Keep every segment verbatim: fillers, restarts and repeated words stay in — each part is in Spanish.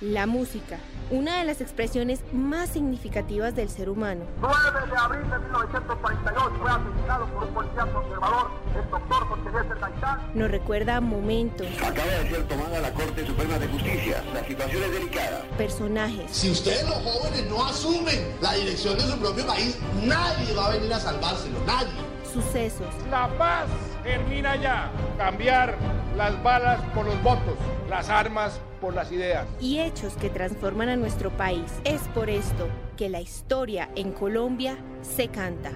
La música, una de las expresiones más significativas del ser humano. nueve de abril de mil novecientos cuarenta y ocho fue asesinado por un policía conservador, el doctor José Eliezer Gaitán. Nos recuerda momentos. Acaba de ser tomada la Corte Suprema de Justicia. La situación es delicada. Personajes. Si ustedes los jóvenes no asumen la dirección de su propio país, nadie va a venir a salvárselo, nadie. Sucesos. La paz termina ya. Cambiar las balas por los votos, las armas por las ideas. Y hechos que transforman a nuestro país. Es por esto que la historia en Colombia se canta.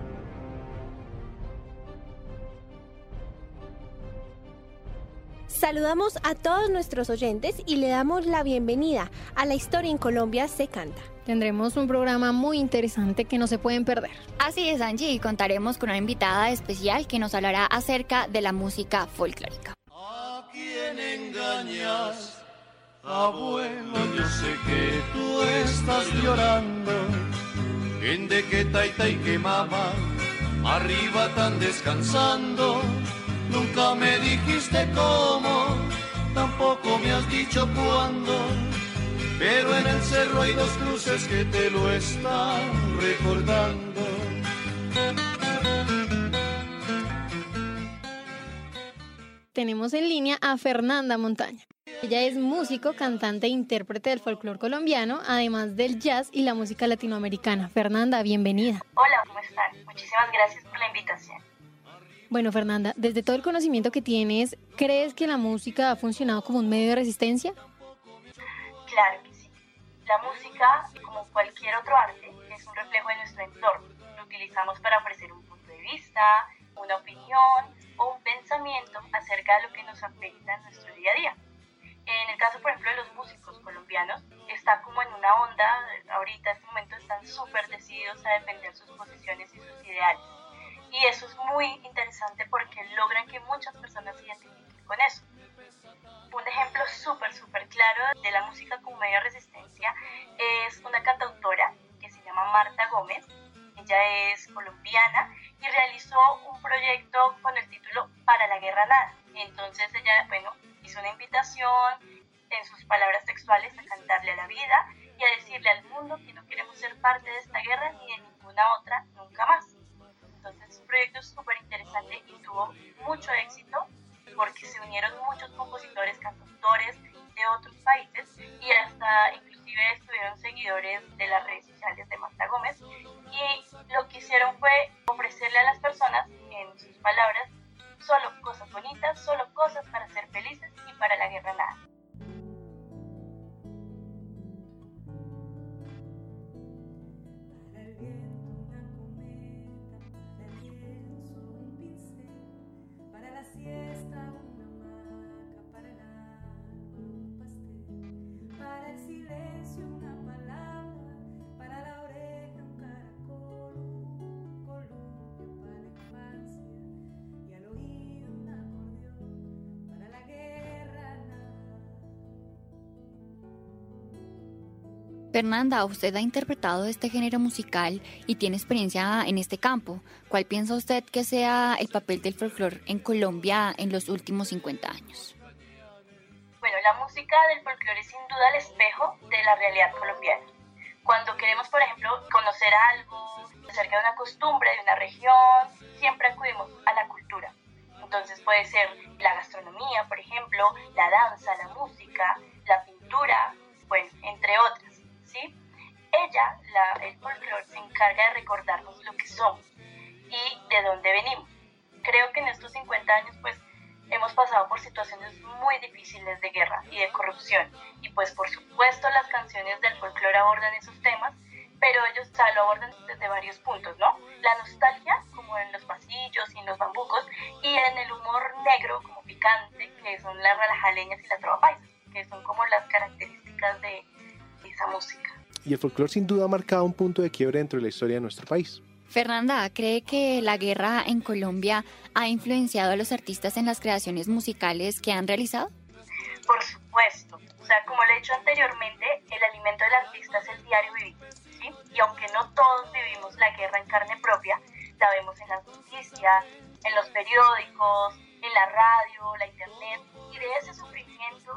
Saludamos a todos nuestros oyentes y le damos la bienvenida a La Historia en Colombia se canta. Tendremos un programa muy interesante que no se pueden perder. Así es, Angie, y contaremos con una invitada especial que nos hablará acerca de la música folclórica. ¿A quién engañas? Abuelo, yo sé que tú estás llorando. En de que taita y que mamá, arriba tan descansando. Nunca me dijiste cómo, tampoco me has dicho cuándo. Pero en el cerro hay dos cruces que te lo están recordando. Tenemos en línea a Fernanda Montaña. Ella es músico, cantante e intérprete del folclore colombiano, además del jazz y la música latinoamericana. Fernanda, bienvenida. Hola, ¿cómo están? Muchísimas gracias por la invitación. Bueno, Fernanda, desde todo el conocimiento que tienes, ¿crees que la música ha funcionado como un medio de resistencia? Claro que sí. La música, como cualquier otro arte, es un reflejo de nuestro entorno. Lo utilizamos para ofrecer un punto de vista, una opinión o un pensamiento acerca de lo que nos afecta en nuestro día a día. En el caso, por ejemplo, de los músicos colombianos, está como en una onda, ahorita en este momento están súper decididos a defender sus posiciones y sus ideales. Y eso es muy interesante porque logran que muchas personas se identifiquen con eso. Un ejemplo súper, súper claro de la música como medio de resistencia es una cantautora que se llama Marta Gómez. Ella es colombiana y realizó un proyecto con el título Para la Guerra Nada. Entonces ella, bueno, hizo una invitación en sus palabras textuales a cantarle a la vida y a decirle al mundo que no queremos ser parte de esta guerra ni de ninguna otra nunca más. Entonces es un proyecto súper interesante y tuvo mucho éxito porque se unieron muchos compositores, cantautores de otros países y hasta inclusive estuvieron seguidores de las redes sociales de Marta Gómez y lo que hicieron fue ofrecerle a las personas, en sus palabras, solo cosas bonitas, solo cosas para ser felices y para la guerra nada. Fernanda, usted ha interpretado este género musical y tiene experiencia en este campo. ¿Cuál piensa usted que sea el papel del folclore en Colombia en los últimos cincuenta años? Bueno, la música del folclore es sin duda el espejo de la realidad colombiana. Cuando queremos, por ejemplo, conocer algo acerca de una costumbre de una región, siempre acudimos a la cultura. Entonces puede ser la gastronomía, por ejemplo, la danza, la música, la pintura, bueno, entre otras. ¿Sí? Ella, la, el folclore, se encarga de recordarnos lo que somos y de dónde venimos. Creo que en estos cincuenta años pues hemos pasado por situaciones muy difíciles de guerra y de corrupción y pues por supuesto las canciones del folclore abordan esos temas, pero ellos o sea, lo abordan desde varios puntos, ¿no? La nostalgia, como en los pasillos y en los bambucos, y en el humor negro, como picante, que son las ralajaleñas y la trova paisa, que son como las características de esa música. Y el folclore sin duda ha marcado un punto de quiebre dentro de la historia de nuestro país. Fernanda, ¿cree que la guerra en Colombia ha influenciado a los artistas en las creaciones musicales que han realizado? Por supuesto. O sea, como le he dicho anteriormente, el alimento del artista es el diario vivir, ¿sí? Y aunque no todos vivimos la guerra en carne propia, la vemos en las noticias, en los periódicos, en la radio, la internet, y de ese sufrimiento y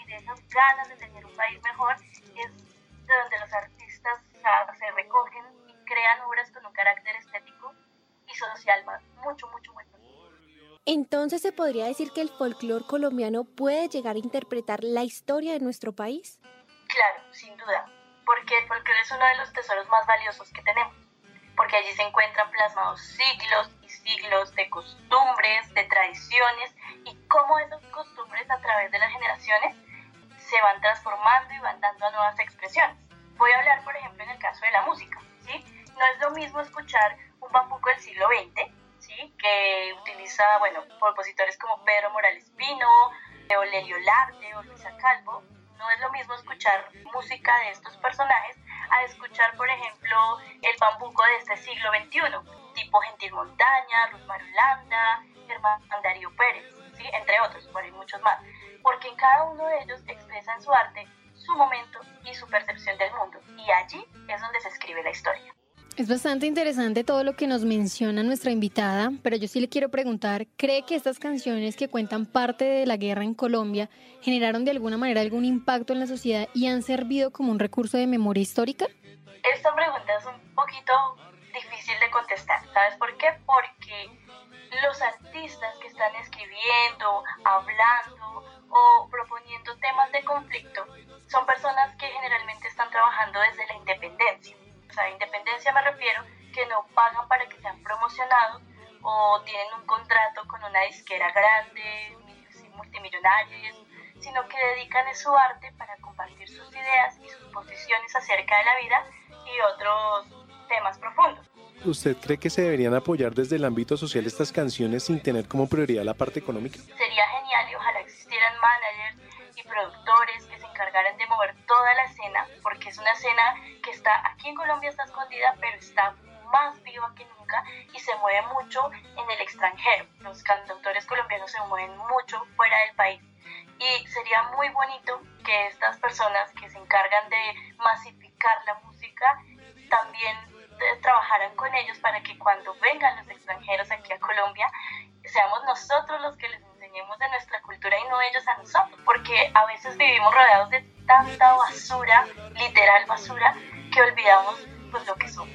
de esas ganas de tener un país mejor es de donde los artistas o sea, se recogen y crean obras con un carácter estético y social mucho, mucho, muy profundo. Entonces, ¿se podría decir que el folclore colombiano puede llegar a interpretar la historia de nuestro país? Claro, sin duda, porque el folclore es uno de los tesoros más valiosos que tenemos, porque allí se encuentran plasmados siglos y siglos de costumbres, de tradiciones, y cómo esas costumbres a través de las generaciones se van transformando y van dando a nuevas expresiones. Voy a hablar, por ejemplo, en el caso de la música, ¿sí? No es lo mismo escuchar un bambuco del siglo veinte, ¿sí? Que utiliza, bueno, compositores como Pedro Morales Pino, o Lelio Larte, o Luisa Calvo. No es lo mismo escuchar música de estos personajes a escuchar, por ejemplo, el bambuco de este siglo veintiuno, tipo Gentil Montaña, Rusmar Holanda, Germán Darío Pérez, ¿sí? Entre otros, por ahí muchos más. Porque en cada uno de ellos expresa en su arte su momento y su percepción del mundo. Y allí es donde se escribe la historia. Es bastante interesante todo lo que nos menciona nuestra invitada, pero yo sí le quiero preguntar, ¿cree que estas canciones que cuentan parte de la guerra en Colombia generaron de alguna manera algún impacto en la sociedad y han servido como un recurso de memoria histórica? Esta pregunta es un poquito difícil de contestar. ¿Sabes por qué? Porque los artistas que están escribiendo, hablando o proponiendo temas de conflicto son personas que generalmente están trabajando desde la independencia. O sea, independencia me refiero que no pagan para que sean promocionados o tienen un contrato con una disquera grande, multimillonaria y eso, sino que dedican su arte para compartir sus ideas y sus posiciones acerca de la vida y otros temas profundos. ¿Usted cree que se deberían apoyar desde el ámbito social estas canciones sin tener como prioridad la parte económica? Sería genial y ojalá existieran managers y productores que se encargaran de mover toda la escena, porque es una escena que está aquí en Colombia, está escondida, pero está más viva que nunca y se mueve mucho en el extranjero. Los cantautores colombianos se mueven mucho fuera del país y sería muy bonito que estas personas que se encargan de masificar la música también trabajaran con ellos para que cuando vengan los extranjeros aquí a Colombia seamos nosotros los que les enseñemos de nuestra cultura y no ellos a nosotros, porque a veces vivimos rodeados de tanta basura, literal basura, que olvidamos pues lo que somos.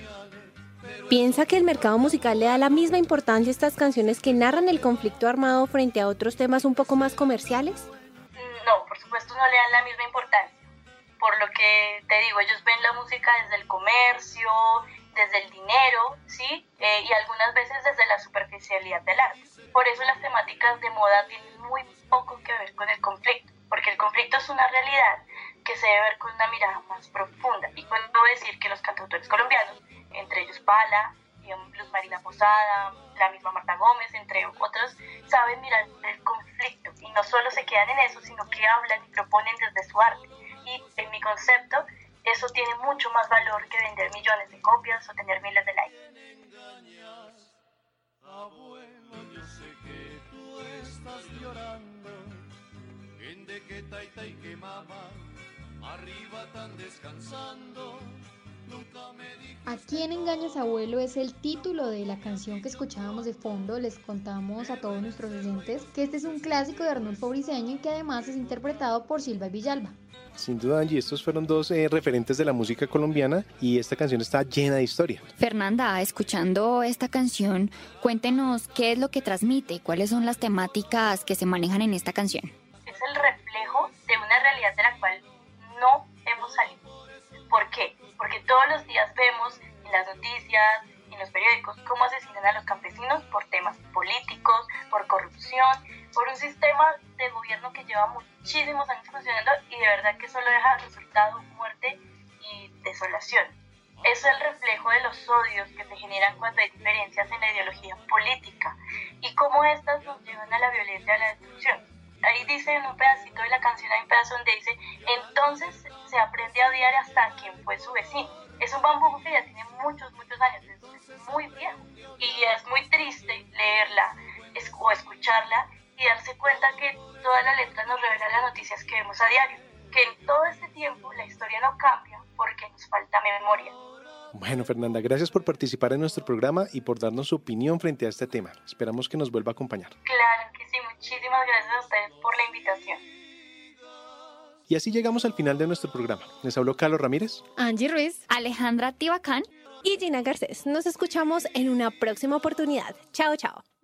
¿Piensa que el mercado musical le da la misma importancia a estas canciones que narran el conflicto armado frente a otros temas un poco más comerciales? No, por supuesto no le dan la misma importancia. Por lo que te digo, ellos ven la música desde el comercio, desde el dinero, ¿sí? Eh, y algunas veces desde la superficialidad del arte. Por eso las temáticas de moda tienen muy poco que ver con el conflicto, porque el conflicto es una realidad que se debe ver con una mirada más profunda. Y puedo decir que los cantautores colombianos, entre ellos Pala, Luz Marina Posada, la misma Marta Gómez, entre otros, saben mirar el conflicto y no solo se quedan en eso, sino que hablan y proponen desde su arte. Y en mi concepto, eso tiene mucho más valor que vender millones de copias o tener miles de likes. Abuelo, yo sé que tú estás llorando, en de que taita y que mamá, arriba tan descansando. ¿A quién engañas, abuelo? Es el título de la canción que escuchábamos de fondo. Les contamos a todos nuestros oyentes que este es un clásico de Arnulfo Briceño y que además es interpretado por Silva y Villalba. Sin duda, Angie, estos fueron dos eh, referentes de la música colombiana y esta canción está llena de historia. Fernanda, escuchando esta canción, cuéntenos qué es lo que transmite, cuáles son las temáticas que se manejan en esta canción. Es el reflejo de una realidad de la cual no hemos salido. ¿Por qué? Porque todos los días vemos en las noticias, en los periódicos, cómo asesinan a los campesinos por temas políticos, por corrupción, por un sistema de gobierno que lleva muchísimos años funcionando y de verdad que solo deja resultado muerte y desolación. Es el reflejo de los odios que se generan cuando hay diferencias en la ideología política y cómo estas nos llevan a la violencia y a la destrucción. Ahí dice en un pedacito de la canción, hay un pedazo donde dice, entonces se aprende a odiar hasta quien fue su vecino. Es un bambuco que ya tiene muchos, muchos años, es muy viejo. Y es muy triste leerla es, o escucharla y darse cuenta que toda la letra nos revela las noticias que vemos a diario. Que en todo este tiempo la historia no cambia porque nos falta memoria. Bueno, Fernanda, gracias por participar en nuestro programa y por darnos su opinión frente a este tema. Esperamos que nos vuelva a acompañar. Claro que sí, muchísimas gracias a ustedes por la invitación. Y así llegamos al final de nuestro programa. Les habló Carlos Ramírez, Angie Ruiz, Alejandra Tibacán y Gina Garcés. Nos escuchamos en una próxima oportunidad. Chao, chao.